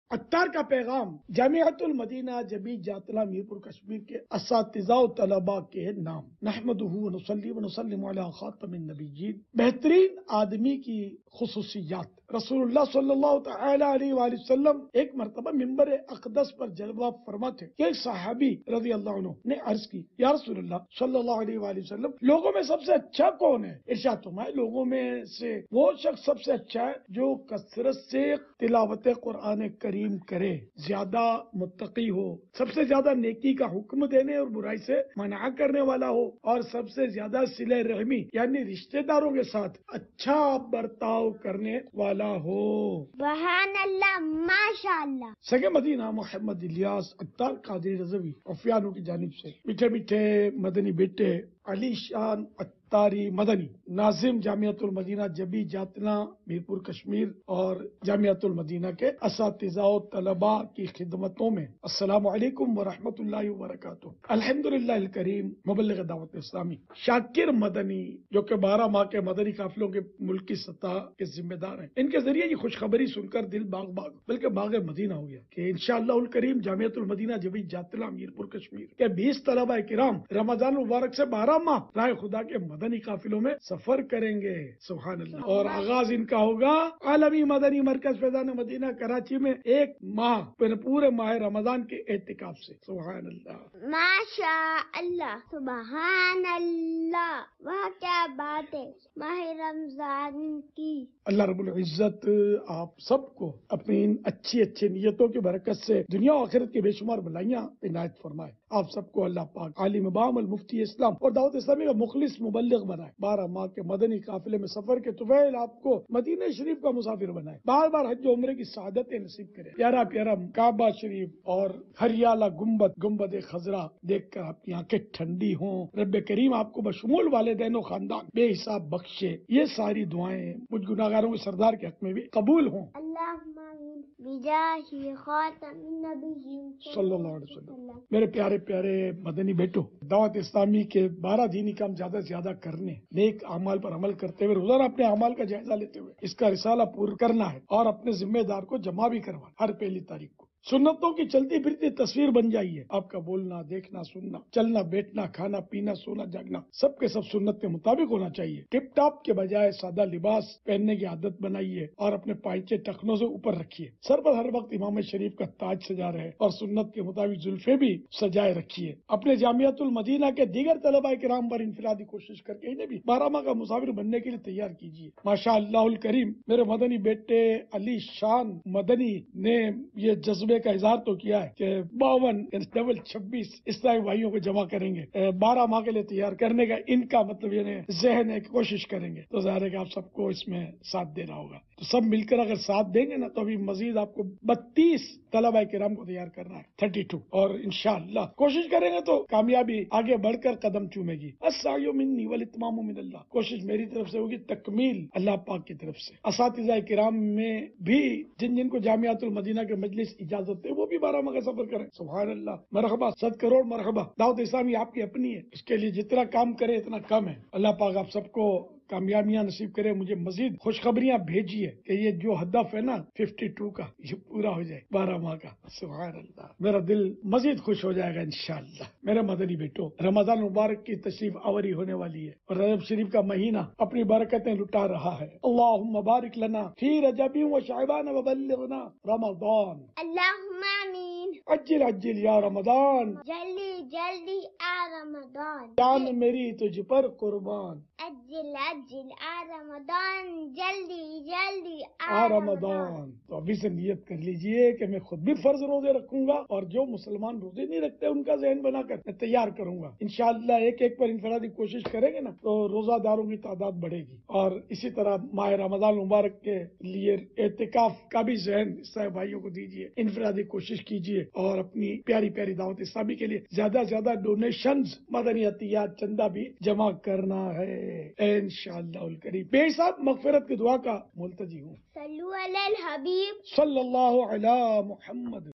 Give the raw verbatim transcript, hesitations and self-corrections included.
عطار کا پیغام جامعۃ المدینہ جبی جاتلا میرپور کشمیر کے اساتذہ و طلباء کے نام۔ نحمدہ و نصلی و نسلم علی خاتم النبیین۔ بہترین آدمی کی خصوصیات۔ رسول اللہ صلی اللہ تعالی علیہ وآلہ وسلم ایک مرتبہ منبر اقدس پر جلوہ فرما تھے کہ ایک صحابی رضی اللہ عنہ نے عرض کی، یا رسول اللہ صلی اللہ علیہ وآلہ وسلم، لوگوں میں سب سے اچھا کون ہے؟ ارشاد فرمائے، لوگوں میں سے وہ شخص سب سے اچھا ہے جو کثرت سے تلاوت قرآن کریم کرے، زیادہ متقی ہو، سب سے زیادہ نیکی کا حکم دینے اور برائی سے منع کرنے والا ہو، اور سب سے زیادہ صلہ رحمی یعنی رشتہ داروں کے ساتھ اچھا برتاؤ کرنے والا ہو۔ سبحان اللہ، ماشاء اللہ۔ سگے مدینہ محمد الیاس عطار قادری رضوی عفیانوں کی جانب سے میٹھے میٹھے مدنی بیٹے علی شان عطاری مدنی، ناظم جامعۃ المدینہ جبی جاتنا میرپور کشمیر اور جامعۃ المدینہ کے اساتذہ و طلباء کی خدمتوں میں، السلام علیکم ورحمۃ اللہ وبرکاتہ۔ الحمدللہ الکریم مبلغ دعوت اسلامی شاکر مدنی، جو کہ بارہ ماہ کے مدنی قافلوں کے ملکی سطح کے ذمہ دار ہیں، ان کے ذریعے یہ خوشخبری سن کر دل باغ باغ بلکہ باغ مدینہ ہو گیا کہ انشاءاللہ الکریم جامعۃ المدینہ جبی جاتلا میرپور کشمیر کے بیس طلباء کرام رمضان المبارک سے بارہ ماہ راہ خدا کے مدنی قافلوں میں سفر کریں گے۔ سبحان اللہ۔ اور آغاز ان کا ہوگا عالمی مدنی مرکز فیضان مدینہ کراچی میں ایک ماہ پورے ماہ رمضان کے اعتکاف سے۔ سبحان اللہ، ماشاء اللہ، سبحان اللہ، وہ کیا بات ہے ماہ رمضان کی۔ اللہ رب العزت آپ سب کو اپنی ان اچھی اچھی نیتوں کی برکت سے دنیا و آخرت کی بے شمار بھلائیاں عنایت فرمائے۔ آپ سب کو اللہ پاک عالم بام المفتی اسلام اور دعوت اسلامی کا مخلص مبلغ بنائے۔ بارہ ماہ کے مدنی قافلے میں سفر کے طویل آپ کو مدینہ شریف کا مسافر بنائے۔ بار بار حج و عمرے کی سعادت نصیب کرے۔ پیارا پیارا کعبہ شریف اور ہریالہ گنبد گنبد خضرا دیکھ کر آپ کی آنکھیں ٹھنڈی ہوں۔ رب کریم آپ کو بشمول والدین و خاندان بے حساب بخشے۔ یہ ساری دعائیں مجھ گناہگاروں کے سردار کے حق میں بھی قبول ہوں۔ اللہم آمین بجاہ خاتم النبیین صلی اللہ علیہ وسلم۔ میرے پیارے پیارے مدنی بیٹو، دعوت اسلامی کے بارہ دینی کام زیادہ سے زیادہ کرنے، نیک اعمال پر عمل کرتے ہوئے روزانہ اپنے اعمال کا جائزہ لیتے ہوئے اس کا رسالہ پورا کرنا ہے اور اپنے ذمہ دار کو جمع بھی کروانا ہر پہلی تاریخ کو۔ سنتوں کی چلتی پھرتی تصویر بن جائیے۔ آپ کا بولنا، دیکھنا، سننا، چلنا، بیٹھنا، کھانا، پینا، سونا، جاگنا سب کے سب سنت کے مطابق ہونا چاہیے۔ ٹپ ٹاپ کے بجائے سادہ لباس پہننے کی عادت بنائیے اور اپنے پائچے ٹخنوں سے اوپر رکھیے۔ سر پر ہر وقت امام شریف کا تاج سجا رہے اور سنت کے مطابق زلفیں بھی سجائے رکھیے۔ اپنے جامعۃ المدینہ کے دیگر طلباء کرام پر انفرادی کوشش کر کے انہیں بھی بارہ ماہ کا مسافر بننے کے لیے تیار کیجیے۔ ماشاء اللہ الکریم میرے مدنی بیٹے علی شان مدنی نے یہ جذبے کا اظہار تو کیا ہے کہ باون ڈبل چھبیس اسلامی بھائیوں کو جمع کریں گے، بارہ ماہ کے لیے تیار کرنے کا ان کا مطلب یہ ذہن ہے کہ کوشش کریں گے، تو ظاہر ہے کہ آپ سب کو اس میں ساتھ دینا ہوگا۔ تو سب مل کر اگر ساتھ دیں گے نا تو ابھی مزید آپ کو بتیس طلباء کرام کو تیار کرنا ہے، تھرٹی ٹو، اور انشاءاللہ کوشش کریں گے تو کامیابی آگے بڑھ کر قدم چومے گی۔ السعی منی والاتمام من اللہ، کوشش میری طرف سے ہوگی، تکمیل اللہ پاک کی طرف سے۔ اساتذہ کرام میں بھی جن جن کو جامعۃ المدینہ کے مجلس اجازت ہے وہ بھی بارہ ماہ کا سفر کریں۔ سبحان اللہ، مرحبا، صد کروڑ مرحبا۔ دعوت اسلامی آپ کی اپنی ہے، اس کے لیے جتنا کام کرے اتنا کم ہے۔ اللہ پاک آپ سب کو کامیابیاں نصیب کرے۔ مجھے مزید خوشخبریاں بھیجیے کہ یہ جو ہدف ہے نا ففٹی ٹو کا یہ پورا ہو جائے بارہ ماہ کا۔ سبحان اللہ، میرا دل مزید خوش ہو جائے گا انشاءاللہ۔ میرے مدنی بیٹو، رمضان مبارک کی تشریف آوری ہونے والی ہے اور رجب شریف کا مہینہ اپنی برکتیں لٹا رہا ہے۔ اللہم بارک لنا فی رجب و شعبان وبلغنا رمضان۔ اللہم آمین۔ عجل عجل یا رمضان، جلدی جلدی آ رمضان، جان میری تجھ پر قربان۔ عجل عجل آ رمضان، جلدی جلدی آ رمضان۔ تو ابھی سے نیت کر لیجئے کہ میں خود بھی فرض روزے رکھوں گا اور جو مسلمان روزے نہیں رکھتے ان کا ذہن بنا کر میں تیار کروں گا انشاءاللہ۔ ایک ایک پر انفرادی کوشش کریں گے نا تو روزہ داروں کی تعداد بڑھے گی، اور اسی طرح ماہ رمضان مبارک کے لیے اعتکاف کا بھی ذہن صاحب بھائیوں کو دیجیے، انفرادی کوشش کیجیے اور اپنی پیاری پیاری دعوت اسلامی کے لیے زیادہ سے زیادہ ڈونیشنز، مدنی عطیات، چندہ بھی جمع کرنا ہے انشاءاللہ الکریم۔ بے حساب مغفرت کی دعا کا ملتجی ہوں۔ صلو علی الحبیب صلی اللہ علی محمد۔